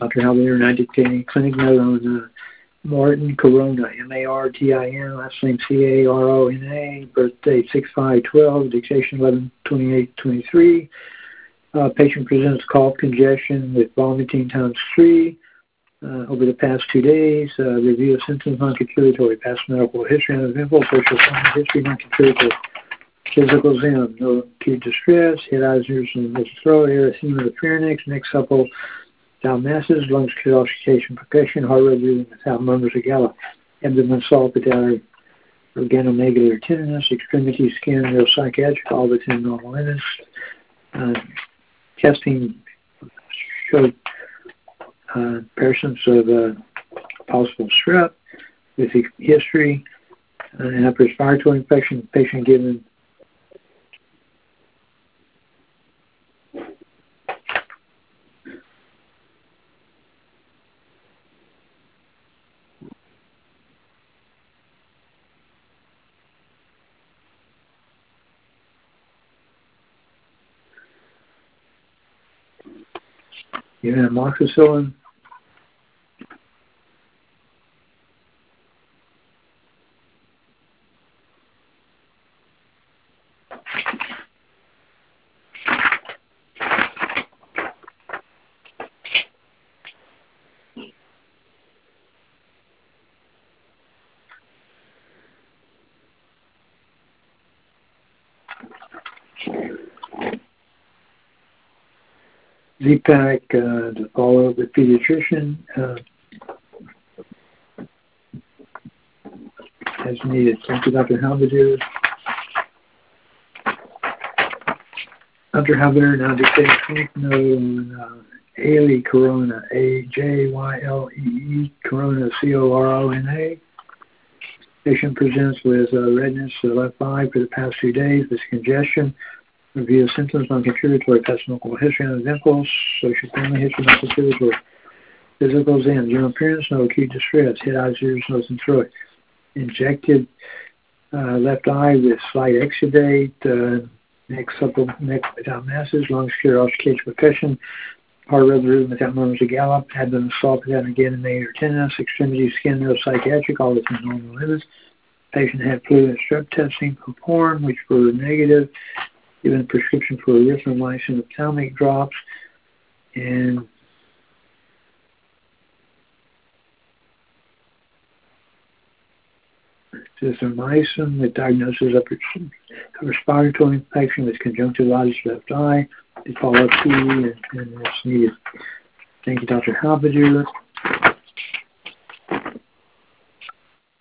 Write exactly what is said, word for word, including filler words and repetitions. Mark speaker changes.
Speaker 1: Doctor Halbiner, now dictating clinic note on uh, Martin Corona, M A R T I N, last name C A R O N A, birthday six five twelve, dictation eleven twenty-eight twenty-three. Uh, patient presents cough congestion with vomiting times three uh, over the past two days. Uh, review of symptoms non-contributory, past medical history, uneventful, social family history non-contributory. Physical exam, no acute distress, head, eyes, ears, and the throat, erythema of the pharynx, neck supple, without masses, lungs, calcification, percussion, heart rate breathing without murmurs or gallop, abdomen salt without organomegaly or tenderness, extremity, skin, neuropsychiatric, all within normal limits. Uh, testing showed uh, persons of uh, possible strep with history uh, and upper respiratory infection. Patient given given amoxicillin. Z-Pack uh, to follow up with pediatrician uh, as needed. Thank you, Doctor Halbiner. Doctor Halbiner now dictates clinic note on uh, Ailey Corona, A J Y L E E, Corona, C O R O N A. Patient presents with uh, redness to the left eye for the past few days with congestion. Review of symptoms non-contributory, past medical history, uneventful, social family history, non-contributory. Physical exam, general appearance, no acute distress, head, eyes, ears, nose, and throat. Injected uh, left eye with slight exudate, uh, neck supple, neck without masses, lungs, clear, oscillating percussion, heart rhythm without murmurs or gallop, abdomen soft without again or tenderness, extremity, skin, neuropsychiatric, all within normal limits. Patient had flu and strep testing performed, which were negative. Given a prescription for erythromycin ophthalmic drops, and erythromycin with diagnosis of a respiratory infection with conjunctivitis left eye. They follow P and, and it's needed. Thank you, Doctor Halbiner.